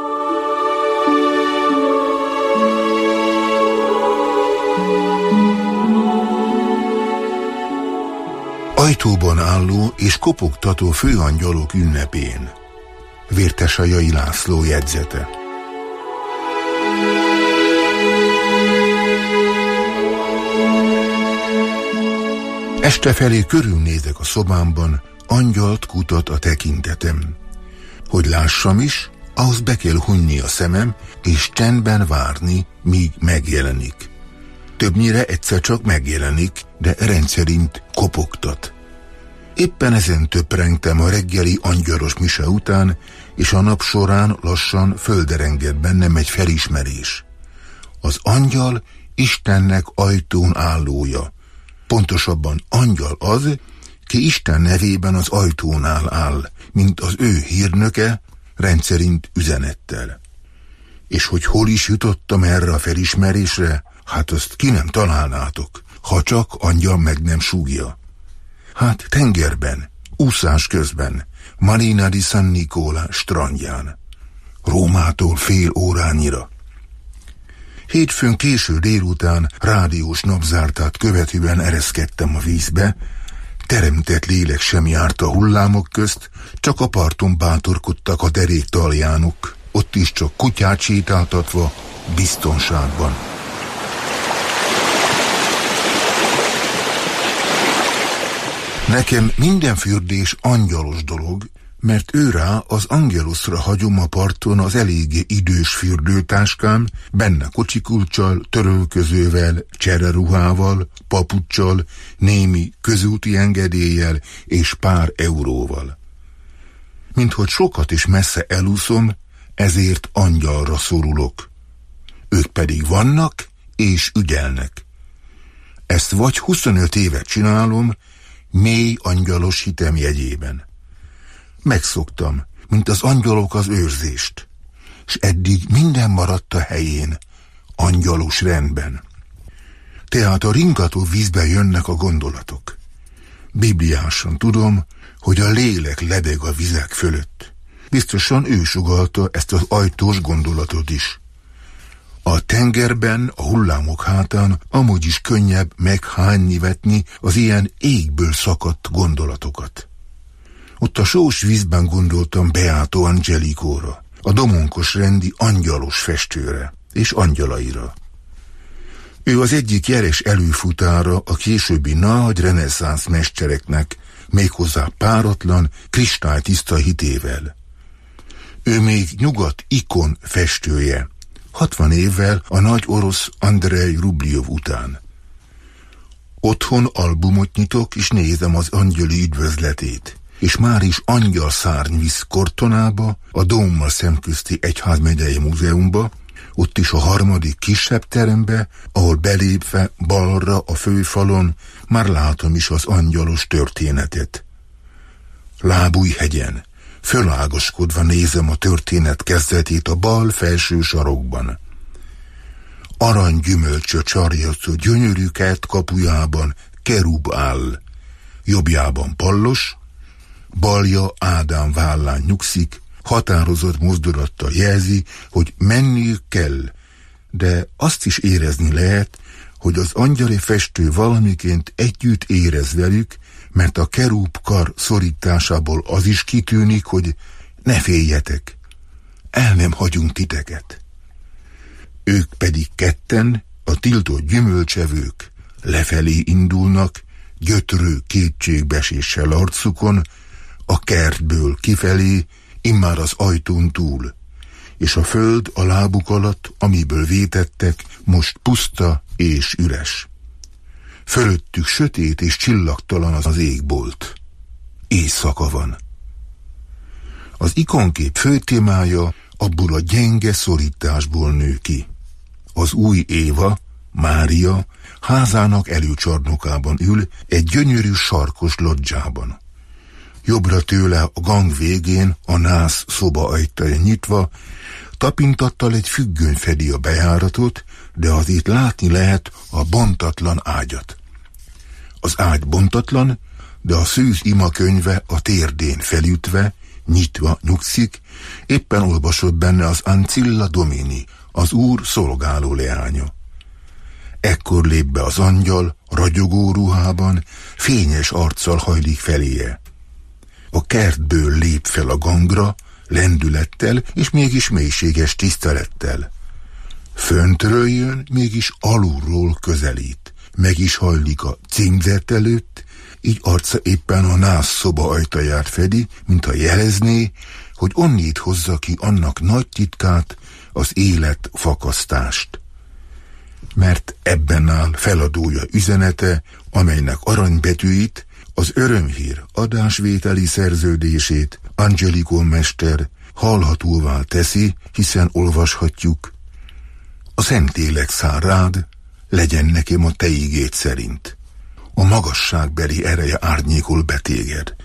[SPEAKER 15] Ajtóban álló és kopogtató főangyalok ünnepén. Vértesajai László jegyzete. Este felé körülnézek a szobámban, angyalt kutat a tekintetem. Hogy lássam is, ahhoz be kell hunyni a szemem, és csendben várni, míg megjelenik. Többnyire egyszer csak megjelenik, de rendszerint kopogtat. Éppen ezen töprengtem a reggeli angyalos mise után, és a nap során lassan földerengett bennem egy felismerés. Az angyal Istennek ajtón állója. Pontosabban angyal az, ki Isten nevében az ajtónál áll, mint az ő hírnöke, rendszerint üzenettel. És hogy hol is jutottam erre a felismerésre, hát azt ki nem találnátok, ha csak angyal meg nem súgja. Hát tengerben, úszás közben, Marina di San Nicola strandján, Rómától fél órányira. Hétfőn késő délután rádiós napzártát követően ereszkedtem a vízbe, teremtett lélek sem járt a hullámok közt, csak a parton bátorkodtak a derék taljánok, ott is csak kutyát sétáltatva, biztonságban. Nekem minden fürdés angyalos dolog, mert őrá az angeluszra hagyom a parton az eléggé idős fürdőtáskám, benne kocsikulccsal, törölközővel, csereruhával, papuccsal, némi közúti engedéllyel és pár euróval. Minthogy sokat és messze elúszom, ezért angyalra szorulok. Ők pedig vannak és ügyelnek. Ezt vagy 25 évet csinálom, mély angyalos hitem jegyében. Megszoktam, mint az angyalok az őrzést, és eddig minden maradt a helyén, angyalos rendben. Tehát a ringató vízbe jönnek a gondolatok. Bibliásan tudom, hogy a lélek lebeg a vizek fölött. Biztosan ő sugallta ezt az ajtós gondolatot is. A tengerben, a hullámok hátán amúgy is könnyebb meghánynivetni az ilyen égből szakadt gondolatokat. Ott a sós vízben gondoltam Beato Angelicóra, a domonkos rendi angyalos festőre és angyalaira. Ő az egyik jeles előfutára a későbbi nagy reneszánsz mestereknek, méghozzá páratlan, kristálytiszta hitével. Ő még nyugat ikon festője, 60 évvel a nagy orosz Andrej Rubljov után. Otthon albumot nyitok, és nézem az angyali üdvözletét, és már is angyalszárny visz Kortonába, a Dómmal szemközti Egyházmegyei Múzeumba, ott is a harmadik kisebb terembe, ahol belépve balra a főfalon már látom is az angyalos történetet. Lábújhegyen, fölágaskodva nézem a történet kezdetét a bal felső sarokban. Aranygyümölcsö csarjazó gyönyörű kert kapujában kerub áll, jobbjában Pallos, balja Ádám vállán nyugszik, határozott mozdulattal jelzi, hogy menniük kell, de azt is érezni lehet, hogy az angyali festő valamiként együtt érez velük, mert a kerúb kar szorításából az is kitűnik, hogy ne féljetek, el nem hagyunk titeket. Ők pedig ketten, a tiltott gyümölcsevők, lefelé indulnak, gyötrő kétségbeeséssel arcukon, a kertből kifelé, immár az ajtón túl, és a föld a lábuk alatt, amiből vétettek, most puszta és üres. Fölöttük sötét és csillagtalan az égbolt. Éjszaka van. Az ikonkép fő témája abból a gyenge szorításból nő ki. Az új Éva, Mária házának előcsarnokában ül egy gyönyörű sarkos lodzsában. Jobbra tőle a gang végén a nász szoba ajtaja nyitva, tapintattal egy függöny fedi a bejáratot, de azért látni lehet a bontatlan ágyat. Az ágy bontatlan, de a szűz imakönyve a térdén felütve, nyitva nyugszik, éppen olvasott benne az Ancilla Domini, az Úr szolgáló leánya. Ekkor lép be az angyal, ragyogó ruhában, fényes arccal hajlik feléje. A kertből lép fel a gangra, lendülettel és mégis mélységes tisztelettel. Föntről jön, mégis alulról közelít. Meg is hajlik a címzet előtt, így arca éppen a nász szoba ajtaját fedi, mintha jelezné, hogy onnét hozza ki annak nagy titkát, az élet fakasztást. Mert ebben áll feladója üzenete, amelynek aranybetűit, az örömhír adásvételi szerződését Angelicó mester hallhatóvá teszi, hiszen olvashatjuk: a Szentlélek száll rád, legyen nekem a te ígéd szerint. A magasságbeli ereje árnyékol be téged.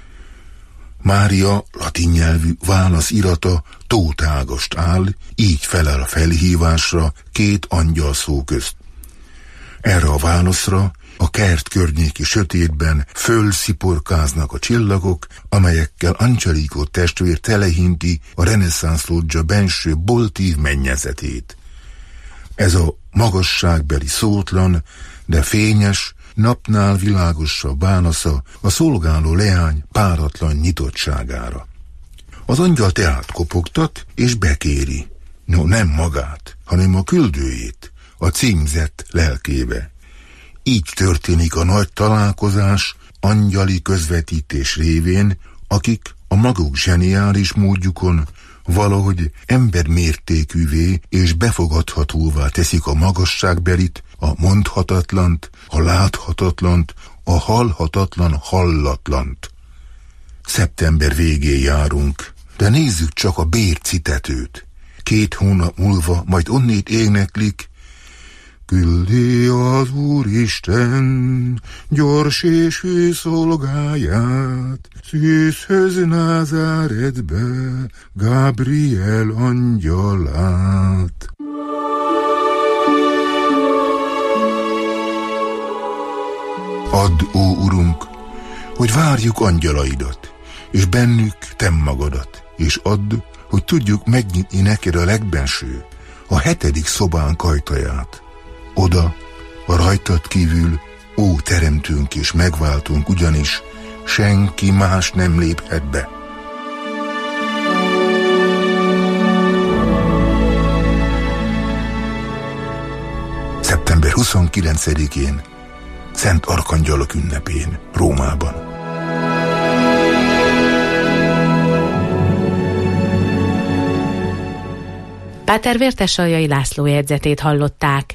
[SPEAKER 15] Mária latin nyelvű válaszirata tótágast áll, így felel a felhívásra két angyal szó közt. Erre a válaszra a kert környéki sötétben fölsziporkáznak a csillagok, amelyekkel Angelicó testvér telehinti a reneszánsz lodzsa benső boltív mennyezetét. Ez a magasságbeli szótlan, de fényes, napnál világosabb válasza a szolgáló leány páratlan nyitottságára. Az angyal tehát kopogtat és bekéri, no nem magát, hanem a küldőjét, a címzett lelkébe. Így történik a nagy találkozás angyali közvetítés révén, akik a maguk zseniális módjukon valahogy embermértékűvé és befogadhatóvá teszik a magasságbelit, a mondhatatlant, a láthatatlant, a hallhatatlan hallatlant. Szeptember végén járunk, de nézzük csak a bércitetőt. 2 hónap múlva majd onnét éneklik: Küldi az Úristen gyors és hű szolgáját, szűzhöz Názáretbe Gabriel angyalát. Add, ó Urunk, hogy várjuk angyalaidat, és bennük te magadat, és add, hogy tudjuk megnyitni neked a legbenső, a 7. szobánk ajtaját. Oda, a rajtad kívül, ó teremtőnk és megváltunk, ugyanis senki más nem léphet be. Szeptember 29-én, Szent Arkangyalok ünnepén, Rómában.
[SPEAKER 12] Páter Vértesaljai László jegyzetét hallották.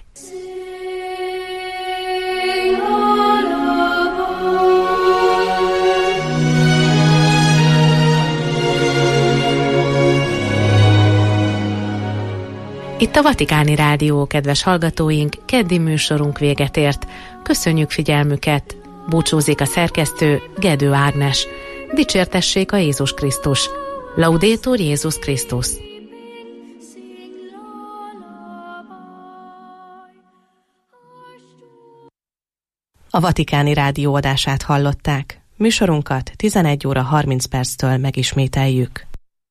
[SPEAKER 12] Itt a Vatikáni Rádió, kedves hallgatóink, keddi műsorunk véget ért. Köszönjük figyelmüket! Búcsúzik a szerkesztő, Gedő Ágnes. Dicsértessék a Jézus Krisztus! Laudétur Jézus Krisztus!
[SPEAKER 7] A Vatikáni Rádió adását hallották. Műsorunkat 11 óra 30 perctől megismételjük.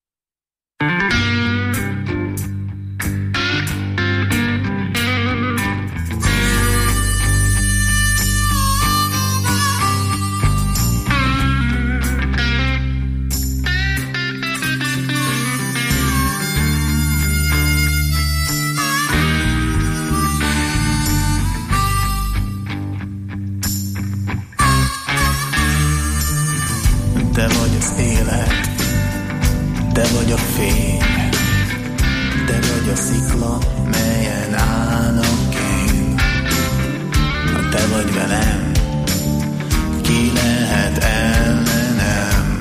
[SPEAKER 16] Te vagy az élet, te vagy a fény, te vagy a szikla, melyen állok én. Ha te vagy velem, ki lehet ellenem?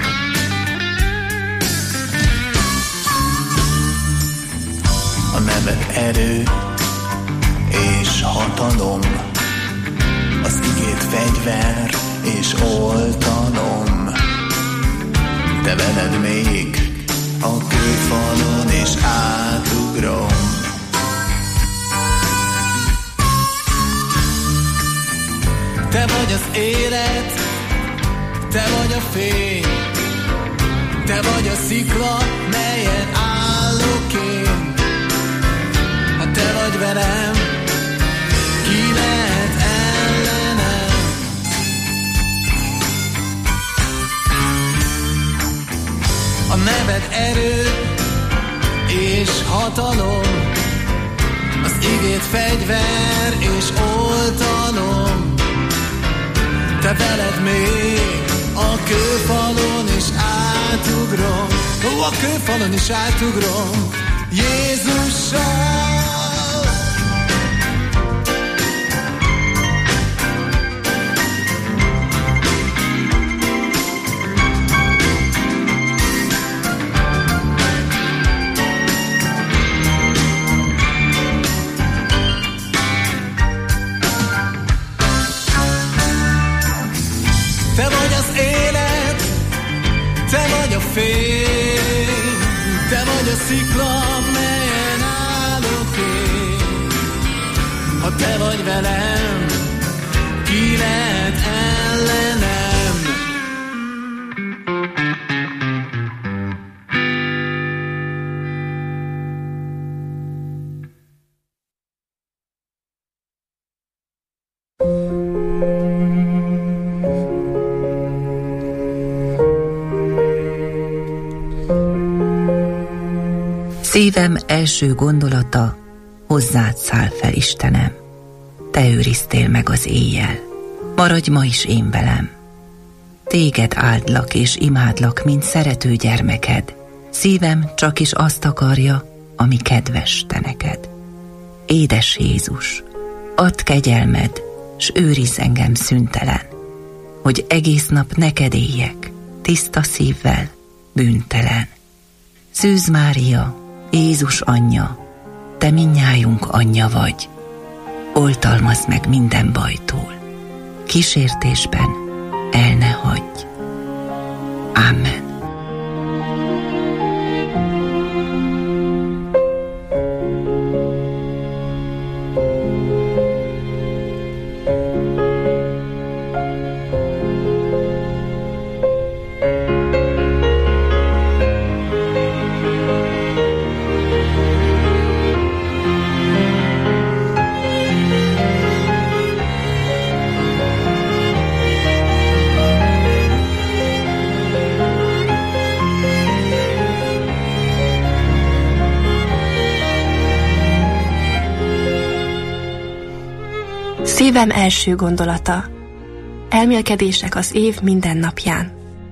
[SPEAKER 16] A neved erő és hatalom, az igét fegyver és oltalom. Te veled még a kőfalon és átugrom. Te vagy az élet, te vagy a fény, te vagy a szikla, melyen állok én. Ha te vagy velem, ki lehet ellenem? A neved erő és hatalom, az igét fegyver és oltalom. Te veled még a kőfalon is átugrom, a kőfalon is átugrom, Jézussal. Te vagy az élet, te vagy a fény, te vagy a szikla, melyen állok én. Ha te vagy velem, ki lehet ellenem?
[SPEAKER 4] Szívem első gondolata, hozzád száll fel, Istenem. Te őriztél meg az éjjel, maradj ma is én velem. Téged áldlak és imádlak, mint szerető gyermeked. Szívem csak is azt akarja, ami kedves te neked. Édes Jézus, add kegyelmed, s őrizz engem szüntelen, hogy egész nap neked éljek, tiszta szívvel, bűntelen. Szűz Mária, Jézus anyja, te mindnyájunk anyja vagy. oltalmazd meg minden bajtól, kísértésben el ne hagyj. Amen.
[SPEAKER 11] Szívem első gondolata. Elmélkedések az év minden napján.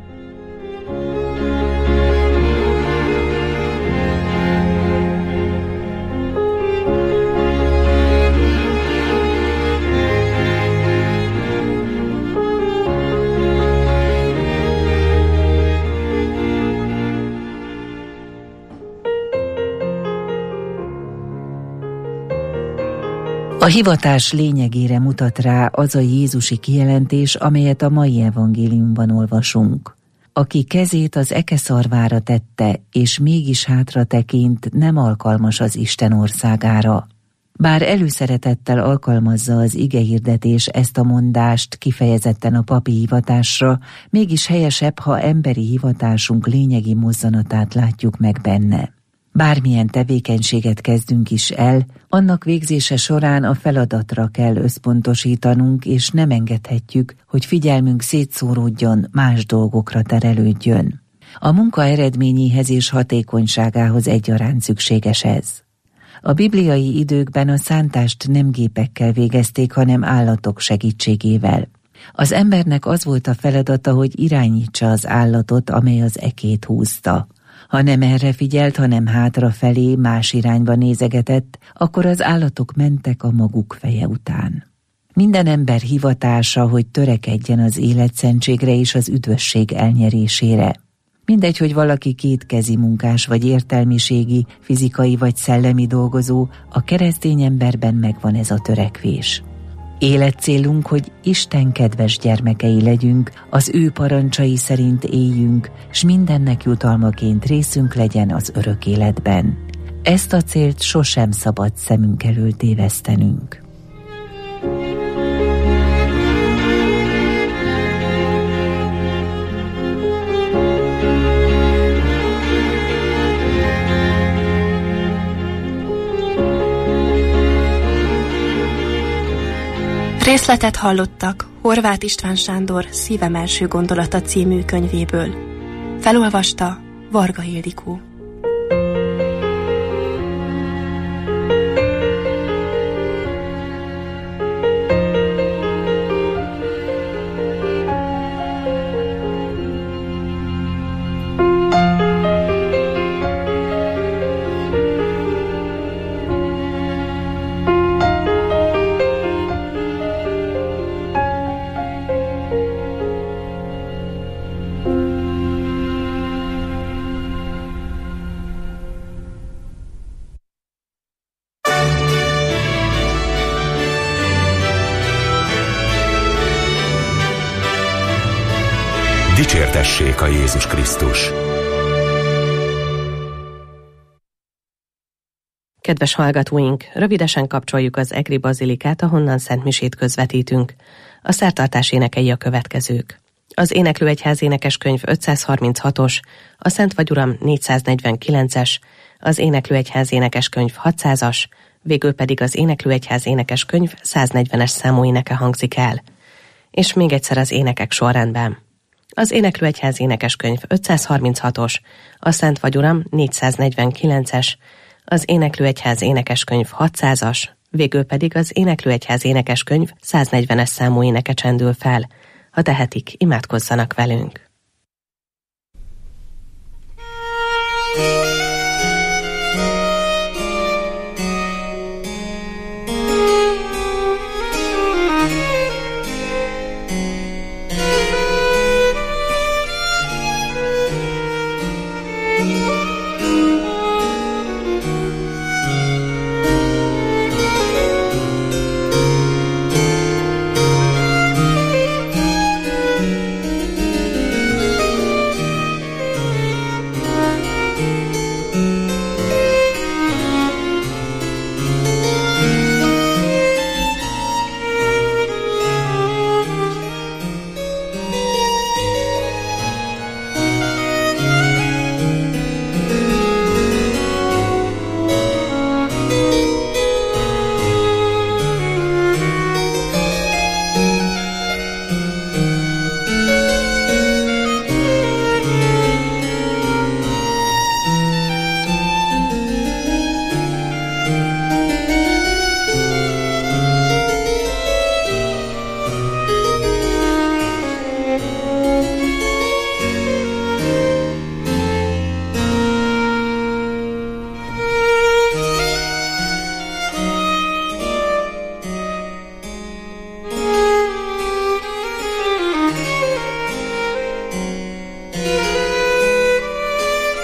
[SPEAKER 4] A hivatás lényegére mutat rá az a jézusi kijelentés, amelyet a mai evangéliumban olvasunk. Aki kezét az ekeszarvára tette, és mégis hátra tekint, nem alkalmas az Isten országára. Bár előszeretettel alkalmazza az igehirdetés ezt a mondást kifejezetten a papi hivatásra, mégis helyesebb, ha emberi hivatásunk lényegi mozzanatát látjuk meg benne. Bármilyen tevékenységet kezdünk is el, annak végzése során a feladatra kell összpontosítanunk, és nem engedhetjük, hogy figyelmünk szétszóródjon, más dolgokra terelődjön. A munka eredményéhez és hatékonyságához egyaránt szükséges ez. A bibliai időkben a szántást nem gépekkel végezték, hanem állatok segítségével. Az embernek az volt a feladata, hogy irányítsa az állatot, amely az ekét húzta. Ha nem erre figyelt, hanem hátrafelé, más irányba nézegetett, akkor az állatok mentek a maguk feje után. Minden ember hivatása, hogy törekedjen az életszentségre és az üdvösség elnyerésére. Mindegy, hogy valaki kétkezi munkás vagy értelmiségi, fizikai vagy szellemi dolgozó, a keresztény emberben megvan ez a törekvés. Életcélunk, hogy Isten kedves gyermekei legyünk, az ő parancsai szerint éljünk, s mindennek jutalmaként részünk legyen az örök életben. Ezt a célt sosem szabad szemünk elől tévesztenünk.
[SPEAKER 11] Részletet hallottak Horváth István Sándor Szívem első gondolata című könyvéből. Felolvasta Varga Ildikó.
[SPEAKER 1] Dicsértessék a Jézus Krisztus!
[SPEAKER 7] Kedves hallgatóink, rövidesen kapcsoljuk az egri bazilikát, ahonnan szentmisét közvetítünk. A szertartás énekei a következők. Az Éneklőegyház énekeskönyv 536-os, a Szent Vagy Uram 449-es, az Éneklőegyház énekeskönyv 600-as, végül pedig az Éneklőegyház énekeskönyv 140-es számú éneke hangzik el. És még egyszer az énekek sorrendben. Az Éneklőegyház énekeskönyv 536-os, a Szent Vagy Uram 449-es, az Éneklőegyház énekeskönyv 600-as, végül pedig az Éneklőegyház énekeskönyv 140-es számú éneke csendül fel. Ha tehetik, imádkozzanak velünk.